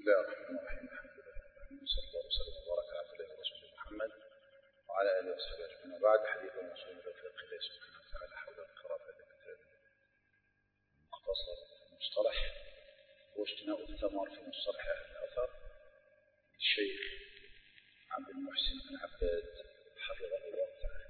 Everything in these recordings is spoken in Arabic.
الله الرحمن الرحيم. الحمد لله صلى الله وسلم وبارك على عبد الله ورسوله محمد وعلى اله وصحبه اجمعين. وبعد حديث الموصول الى فقه الله سبحانه وتعالى حول القراءة في الكتاب المختصر في المصطلح واجتناء الثمر في مصطلح اهل الاثر للشيخ عبد المحسن بن عباد حفظه الله تعالى.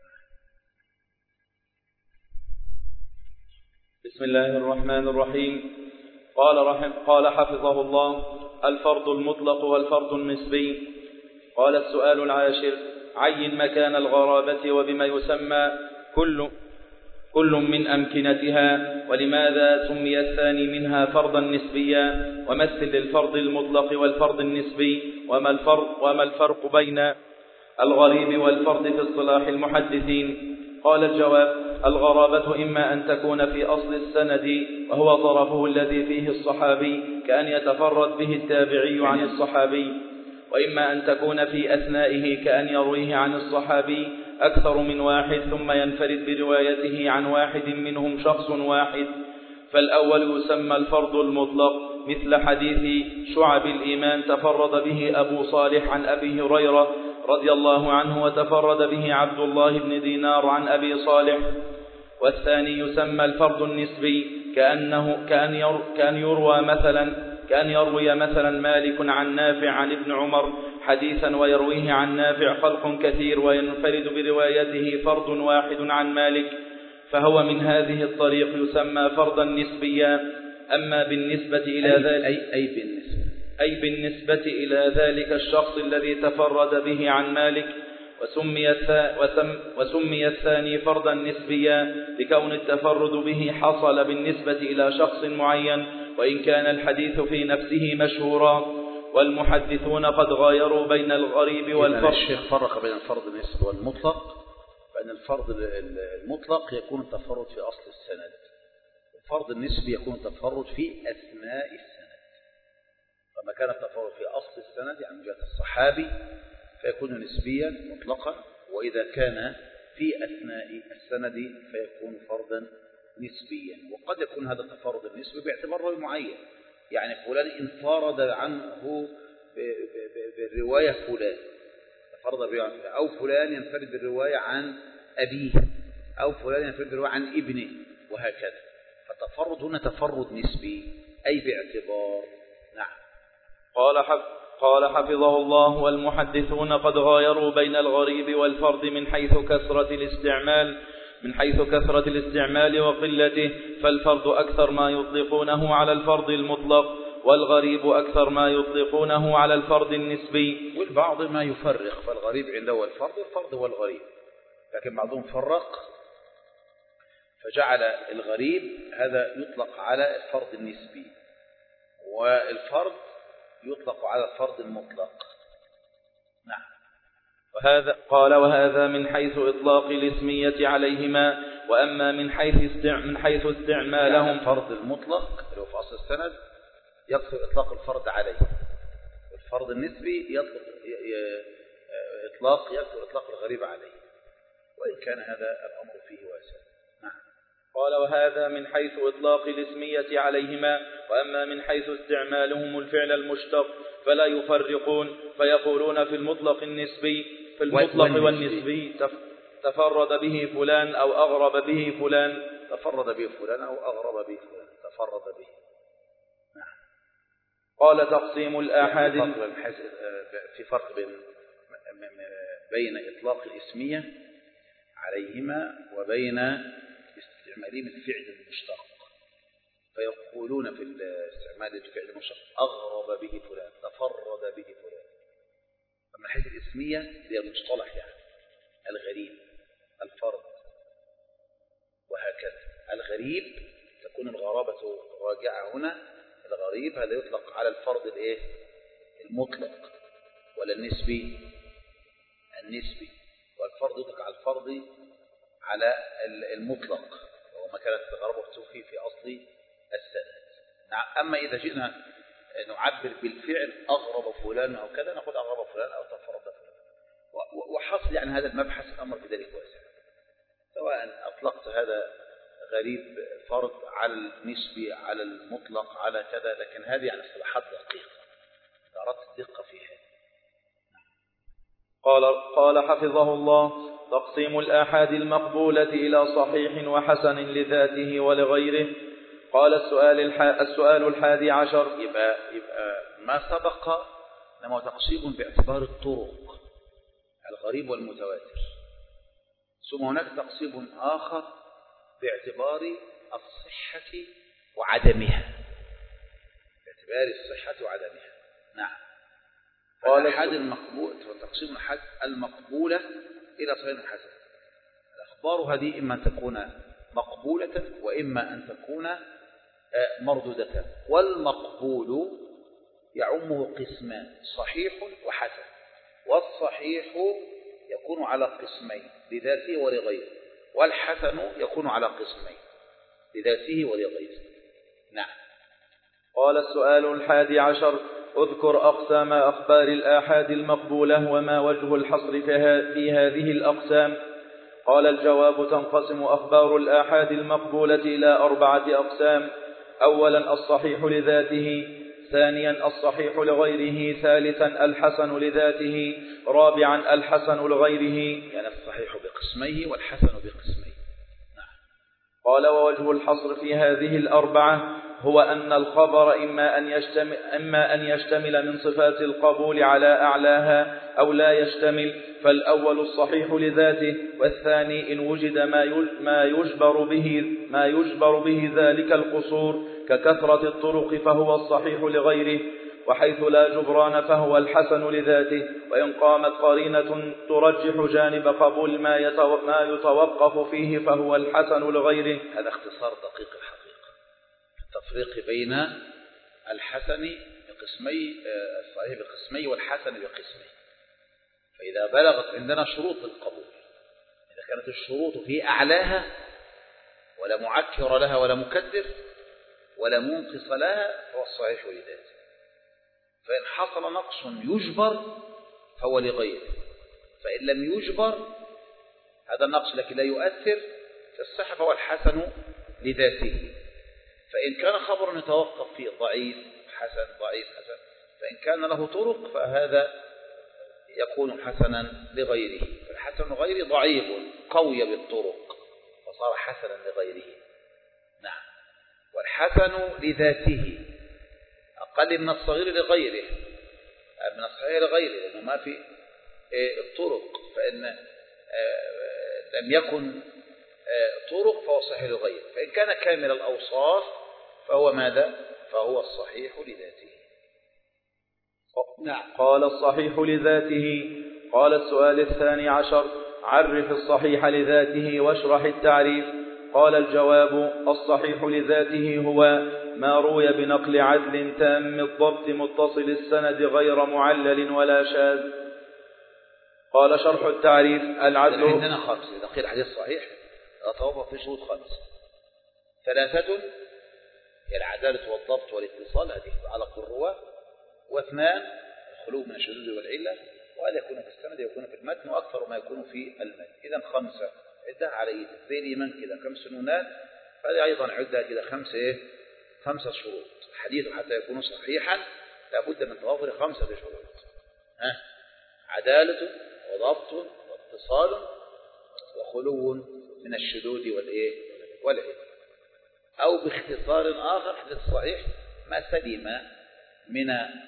بسم الله الرحمن الرحيم. قال حفظه الله: الفرض المطلق والفرض النسبي. قال: السؤال العاشر: عين مكان الغرابة وبما يسمى كل من أمكنتها، ولماذا سمي الثاني منها فرضا نسبيا، ومثل للفرض المطلق والفرض النسبي، وما الفرق بين الغريب والفرض في اصطلاح المحدثين. قال: الجواب: الغرابة إما أن تكون في أصل السند وهو طرفه الذي فيه الصحابي كأن يتفرد به التابعي عن الصحابي، وإما أن تكون في أثنائه كأن يرويه عن الصحابي أكثر من واحد ثم ينفرد بروايته عن واحد منهم شخص واحد. فالأول يسمى الفرض المطلق، مثل حديث شعب الإيمان تفرد به أبو صالح عن أبي هريرة رضي الله عنه، وتفرد به عبد الله بن دينار عن أبي صالح. والثاني يسمى الفرض النسبي، كأن يروي مثلا مالك عن نافع عن ابن عمر حديثا ويرويه عن نافع خلق كثير وينفرد بروايته فرد واحد عن مالك، فهو من هذه الطريق يسمى فرضا نسبيا. أما بالنسبة إلى ذلك بالنسبة إلى ذلك الشخص الذي تفرد به عن مالك، وسمي الثاني فرضا نسبيا لكون التفرد به حصل بالنسبة إلى شخص معين، وإن كان الحديث في نفسه مشهورا. والمحدثون قد غايروا بين الغريب والفرض. الشيخ فرق بين الفرض النسبي والمطلق، فإن الفرض المطلق يكون التفرد في أصل السند، والفرض النسبي يكون التفرد في أثناء السند. فما كان التفرد في أصل السند يعني من جهة الصحابي فيكون نسبيا مطلقا، وإذا كان في أثناء السند فيكون فرضا نسبيا. وقد يكون هذا التفرد النسبي باعتبار راوي معين، يعني فلان انفرد عنه بالرواية فلان تفرد، أو فلان ينفرد بالرواية عن أبيه، أو فلان ينفرد بالرواية عن ابنه، وهكذا. فالتفرد هنا تفرد نسبي أي باعتبار. نعم. قال حفظه الله: والمحدثون قد غايروا بين الغريب والفرد من حيث كثرة الاستعمال وقلته، فالفرد أكثر ما يطلقونه على الفرد المطلق، والغريب أكثر ما يطلقونه على الفرد النسبي. والبعض ما يفرق، فالغريب عنده هو الفرد والفرد هو الغريب، لكن بعضهم فرق فجعل الغريب هذا يطلق على الفرد النسبي، والفرد يطلق على الفرد المطلق. نعم. وهذا من حيث إطلاق الاسمية عليهما، وأما من حيث استعمالهم. الفرد المطلق اللي هو في أصل السند يقصد إطلاق الفرد عليه، والفرد النسبي يقصد إطلاق الغريب عليه، وإن كان هذا الأمر فيه واسع. نعم. قال: وهذا من حيث إطلاق الاسمية عليهما، وأما من حيث استعمالهم الفعل المشتق فلا يفرقون، فيقولون في المطلق والنسبي تفرد به فلان أو أغرب به فلان. تفرد به فلان أو أغرب به فلان، تفرد به. نعم. قال: تقسيم الآحاد. في فرق بين إطلاق الاسمية عليهما وبين استعمالهم الفعل المشتق. فيقولون في استعمال الفعل المشتق أغرب به فلان، تفرد به فلان. فمن حيث الاسمية هي المصطلح، يعني الغريب، الفرد، وهكذا. الغريب تكون الغرابة راجعة هنا. الغريب هذا يطلق على الفرد المطلق، ولا النسبي، والفرد يطلق على الفرد على المطلق، وما كانت الغرابة فيه في أصل السند. أما إذا جئنا نعبر بالفعل أغرب فلان أو كذا، نقول أغرب فلان أو تفرد فلان. وحصل يعني هذا المبحث الأمر بذلك واسع، سواء أطلقت هذا غريب فرد على النسبي على المطلق على كذا، لكن هذه يعني اصطلاحات دقيقة قال حفظه الله: تقسيم الآحاد المقبولة إلى صحيح وحسن لذاته ولغيره. قال السؤال 11. يبقى ما سبق لما تقسيم باعتبار الطرق الغريب والمتواتر، ثم هناك تقسيم آخر باعتبار الصحة وعدمها، باعتبار الصحة وعدمها. نعم. قال الآحاد المقبول وتقسيم الآحاد المقبولة إلى صحيح وحسن. الأخبار هذه إما أن تكون مقبولة وإما أن تكون مردودة، والمقبول يعمه قسمان: صحيح وحسن. والصحيح يكون على قسمين: لذاته ولغيره، والحسن يكون على قسمين: لذاته ولغيره. نعم. قال السؤال 11: اذكر أقسام أخبار الآحاد المقبولة وما وجه الحصر في هذه الأقسام. قال الجواب: تنقسم أخبار الآحاد المقبولة إلى 4 أقسام: أولا الصحيح لذاته، ثانيا الصحيح لغيره، ثالثا الحسن لذاته، رابعا الحسن لغيره. يعني الصحيح بقسميه والحسن بقسميه. نعم. قال: ووجه الحصر في هذه الأربعة هو أن الخبر إما أن يشتمل من صفات القبول على أعلاها أو لا يشتمل، فالأول الصحيح لذاته، والثاني إن وجد ما يجبر به ذلك القصور ككثرة الطرق فهو الصحيح لغيره، وحيث لا جبران فهو الحسن لذاته، وإن قامت قرينة ترجح جانب قبول ما يتوقف فيه فهو الحسن لغيره. هذا اختصار دقيق الحقيقة التفريق بين الحسن بقسمي، الصحيح بقسمي والحسن بقسمي. فإذا بلغت عندنا شروط القبول، إذا كانت الشروط في أعلاها ولا معكر لها ولا مكدر ولا منقص لها فهو الصحيح لذاته. فإن حصل نقص يجبر فهو لغيره، فإن لم يجبر هذا النقص لكن لا يؤثر في الصحة فهو الحسن لذاته. فإن كان خبر يتوقف فيه ضعيف حسن ضعيف حسن، فإن كان له طرق فهذا يكون حسنا لغيره. فالحسن لغيره ضعيف قوي بالطرق فصار حسنا لغيره. نعم. والحسن لذاته أقل من الصغير لغيره، من الصغير لغيره، لأنه ما في الطرق. فإن لم يكن طرق فهو صحيح لغيره. فإن كان كامل الأوصاف فهو ماذا؟ فهو الصحيح لذاته. نعم. قال الصحيح لذاته. قال السؤال 12: عرف الصحيح لذاته واشرح التعريف. قال الجواب: الصحيح لذاته هو ما روي بنقل عدل تام الضبط متصل السند غير معلل ولا شاذ. قال شرح التعريف: العدل. عندنا 5. إذا قيل حديث صحيح يتوقف في شروط 5: 3 هي العدالة والضبط والاتصال، هذه على الرواه، و2 الخلو من الشذوذ والعلة، وهذا يكون في السند يكون في المتن، وأكثر ما يكون في المتن. إذا 5 عدها على إيدك زي الإيمان كده 5 سنونات، فهذه أيضا عدها كده 5 شروط. الحديث حتى يكون صحيحا لابد من توافر 5 شروط: عدالة وضبط واتصال وخلو من الشذوذ والعلة. أو باختصار آخر حديث صحيح ما سلم من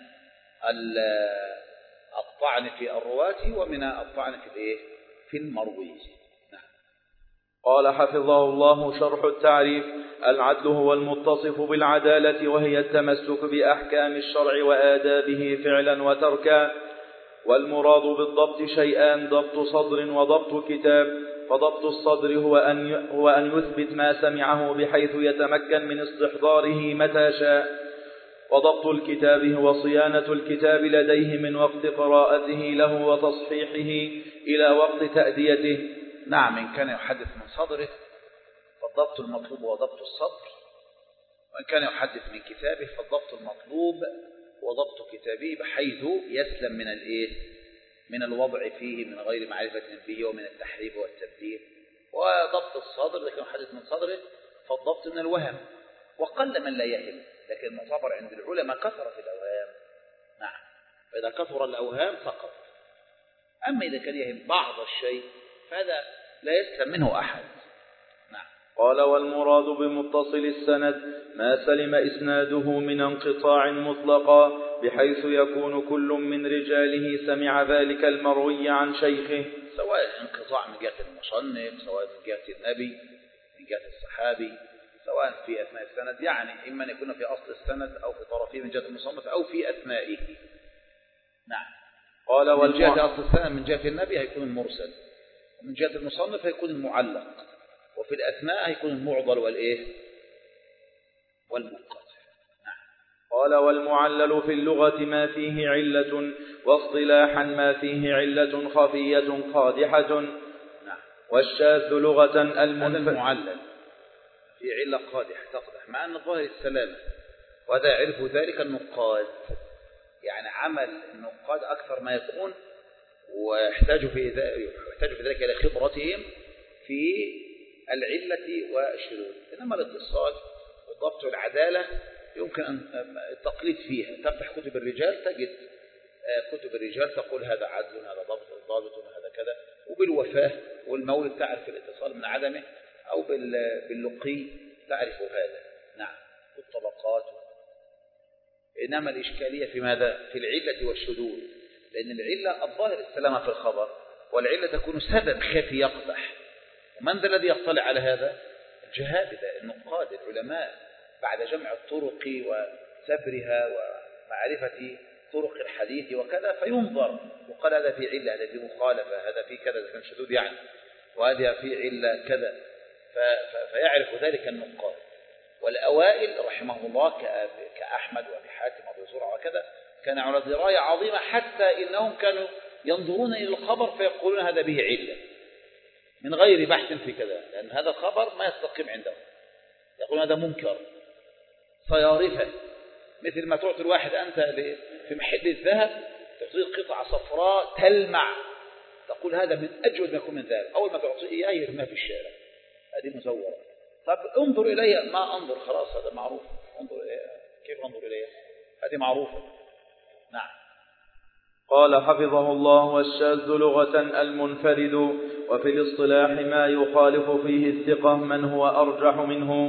الطعن في الرواة ومن الطعن في المروي. نعم. قال حفظه الله: شرح التعريف: العدل هو المتصف بالعدالة، وهي التمسك بأحكام الشرع وآدابه فعلا وتركا. والمراد بالضبط شيئان: ضبط صدر وضبط كتاب. فضبط الصدر هو أن يثبت ما سمعه بحيث يتمكن من استحضاره متى شاء. وضبط الكتاب هو صيانة الكتاب لديه من وقت قراءته له وتصحيحه إلى وقت تأديته. نعم. إن كان يحدث من صدره فالضبط المطلوب هو ضبط الصدر، وإن كان يحدث من كتابه فالضبط المطلوب هو ضبط كتابه بحيث يسلم من الوضع فيه من غير معرفة به ومن التحريف والتبديل. وضبط الصدر إذا كان يحدث من صدره فالضبط من الوهم، وقل من لا يهم، لكن المعتبر عند العلماء كثرة الأوهام. نعم. فإذا كثر الأوهام سقط. أما إذا كان يهم بعض الشيء فهذا لا يسلم منه أحد. نعم. قال والمراد بمتصل السند ما سلم إسناده من انقطاع مطلقا بحيث يكون كل من رجاله سمع ذلك المروي عن شيخه، سواء انقطاع من جهة المصنف، سواء من جهة النبي، من جهة الصحابي، سواء في أثناء السند، يعني إما أن يكون في أصل السند أو في طرفه من جهة المصنف أو في أثنائه. نعم. قال من جهة أصل السند من جهة النبي هيكون المرسل، ومن جهة المصنف هيكون المعلق، وفي الأثناء هيكون المعضل والمنقطع. نعم. قال والمعلل في اللغة ما فيه علة، واصطلاحا ما فيه علة خفية قادحة. نعم. والشاذ لغة هذا المعلل في علة قادحة تقدح مع أن الظاهر السلامة، وهذا يعرف ذلك النقاد، يعني عمل النقاد أكثر ما يكون، ويحتاج في ذلك إلى خبرتهم في العلة والشذوذ. إنما الاتصال والضبط والعدالة يمكن أن التقليد فيها. تفتح كتب الرجال تجد كتب الرجال تقول هذا عدل، هذا ضابط، هذا كذا، وبالوفاة والمولد تعرف الاتصال من عدمه، أو باللقي تعرف هذا. نعم. والطبقات. إنما الإشكالية في ماذا؟ في العلة والشذوذ، لأن العلة الظاهر السلامة في الخبر، والعلة تكون سبب خفي يقدح. ومن ذا الذي يطلع على هذا؟ الجهابذة النقاد العلماء، بعد جمع الطرق وسبرها ومعرفة طرق الحديث وكذا، فينظر وقال هذا في علة، هذا في مخالفة، هذا في كذا، كان شذوذ يعني، وهذا في علة كذا، فيعرف ذلك النقاد. والأوائل رحمه الله كأحمد وأبي حاتم وأبي زرعة وكذا كان على دراية عظيمة، حتى إنهم كانوا ينظرون إلى الخبر فيقولون هذا به علة من غير بحث في كذا، لأن هذا الخبر ما يستقيم عندهم، يقولون هذا منكر صيارفة. مثل ما تعطي الواحد أنت في محل الذهب تعطيه قطعة صفراء تلمع، تقول هذا من أجود ما يكون من ذهب، أول ما تعطيه إياه يرميه في الشارع، هذه مزورة. طب انظر إليها، ما أنظر، خلاص هذا معروف، انظر إليها. كيف انظر إليها؟ هذه معروفة. نعم. قال حفظه الله والشاذ لغة المنفرد، وفي الاصطلاح ما يخالف فيه الثقة من هو أرجح منه.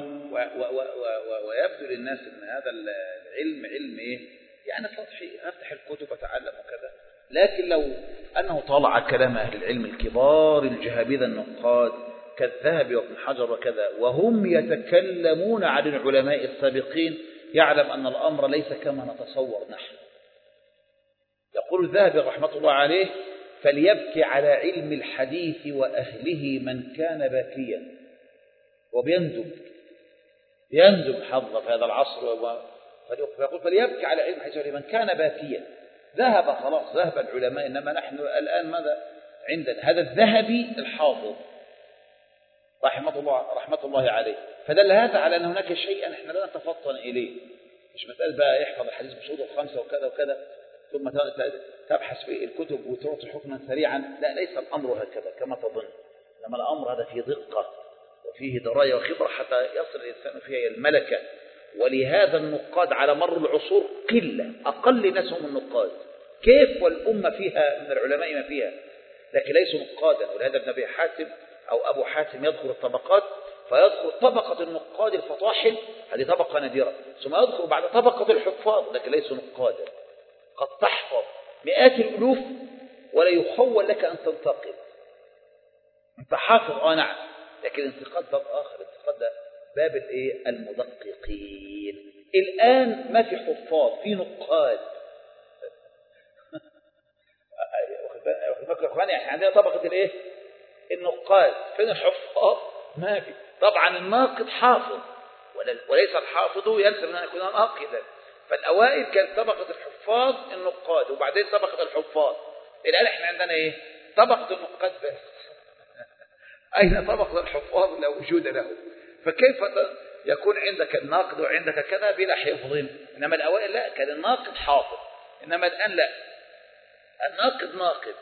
ويبدو للناس أن هذا العلم علم إيه؟ يعني سطحي، أفتح الكتب أتعلم وكذا، لكن لو أنه طالع كلام أهل العلم الكبار الجهابذة النقاد كالذهبي وابن حجر وكذا، وهم يتكلمون عن العلماء السابقين، يعلم أن الأمر ليس كما نتصور نحن. يقول الذهبي رحمة الله عليه: فليبكي على علم الحديث وأهله من كان باكيا. وبيندب حظ في هذا العصر، فيقول فليبكي على علم الحديث من كان باكيا. ذهب خلاص، ذهب العلماء، إنما نحن الآن ماذا عندنا؟ هذا الذهبي الحافظ رحمة الله عليه، فدل هذا على أن هناك شيئا احنا لا نتفطن إليه، مش مسألة بقى يحفظ الحديث بشروط الخمسة وكذا وكذا ثم تبحث في الكتب وتعطي حكما سريعا. لا، ليس الأمر هكذا كما تظن، إنما الأمر هذا فيه دقة وفيه دراية وخبرة حتى يصل الإنسان فيها الملكة. ولهذا النقاد على مر العصور قلة، أقل ناس هم النقاد، كيف والأمة فيها من العلماء ما فيها، لكن ليسوا نقادا. ولهذا ابن أبي حاتم أو أبو حاتم يذكر الطبقات، فيذكر طبقة النقاد الفطاحل، هذه طبقة نادرة، ثم يذكر بعد طبقة الحفاظ لكن ليسوا نقادا. قد تحفظ مئات الألوف ولا يخول لك أن تنتقد، أنت حافظ نعم، لكن الانتقاد باب آخر، الانتقاد ده باب المدققين. الآن ما في حفاظ، في نقاد. يعني عندنا طبقة النقاد، فين الحفاظ؟ ما في. طبعا الناقد حافظ، وليس الحافظ يلزم أن يكون ناقدا. فالأوائل كانت طبقة الحفاظ النقاد، وبعدين طبقة الحفاظ. الآن احنا عندنا طبقة النقاد بس. أين طبقة الحفاظ لا وجود له؟ فكيف يكون عندك الناقد وعندك كذا بلا حفظ؟ إنما الأوائل لا، كان الناقد حافظ، إنما الآن لا، الناقد ناقد.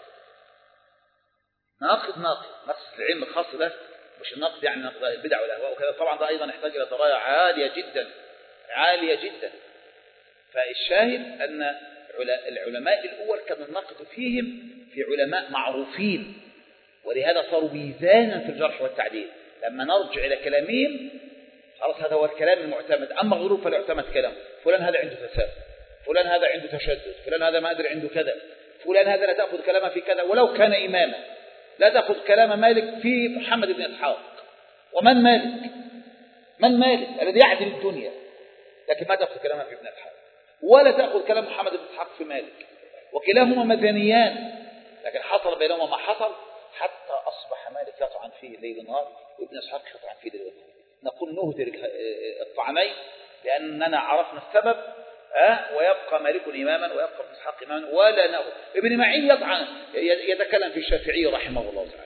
نقص العلم الخاص ده مش النقد يعني نقد البدع والأهواء وكذا، طبعا ده أيضا يحتاج إلى دراية عالية جدا. فالشاهد أن العلماء الأول كان النقد فيهم في علماء معروفين، ولهذا صاروا ميزانا في الجرح والتعديل. لما نرجع إلى كلامهم خلاص هذا هو الكلام المعتمد، أما الغلو فلا يعتمد كلام. فلان هذا عنده فساد، فلان هذا عنده تشدد، فلان هذا ما أدري عنده كذا، فلان هذا لا تأخذ كلامه في كذا ولو كان إماما. لا تأخذ كلام مالك في محمد بن إسحاق. ومن مالك؟ من مالك الذي يعدل الدنيا؟ لكن ما تأخذ كلامه في ابن إسحاق، ولا تأخذ كلام محمد بن إسحاق في مالك، وكلاهما مدنيان. لكن حصل بينهما ما حصل حتى أصبح مالك يطعن فيه ليل نهار وابن إسحاق يطعن فيه ليل نهار. نقول نهدر الطعنين لأننا عرفنا السبب، ويبقى مالك إماما ويبقى ابن إسحاق إماما ولا نهدر. ابن معين يتكلم في الشافعي رحمه الله تعالى،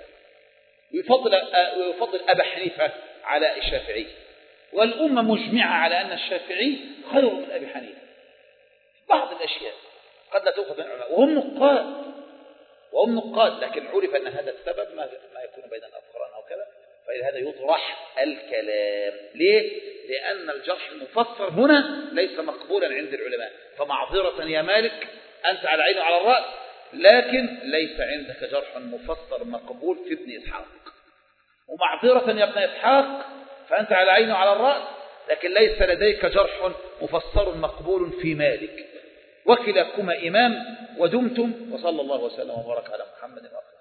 ويفضل أبا حنيفة على الشافعي، والأمة مجمعة على أن الشافعي خير من أبي حنيفة. بعض الأشياء قد لا تؤخذ من العلماء وهم نقاد، لكن عرف أن هذا السبب ما يكون بين الأذكران أو كذا، فلهذا يطرح الكلام. ليه؟ لأن الجرح المفسر هنا ليس مقبولا عند العلماء. فمعذرة يا مالك، أنت على العين وعلى الرأس، لكن ليس عندك جرح مفسر مقبول في ابن إسحاق. ومعذرة يا ابن إسحاق، فأنت على العين وعلى الرأس، لكن ليس لديك جرح مفسر مقبول في مالك. وكلاكما إمام ودمتم. وصلى الله وسلم وبارك على محمد وآله.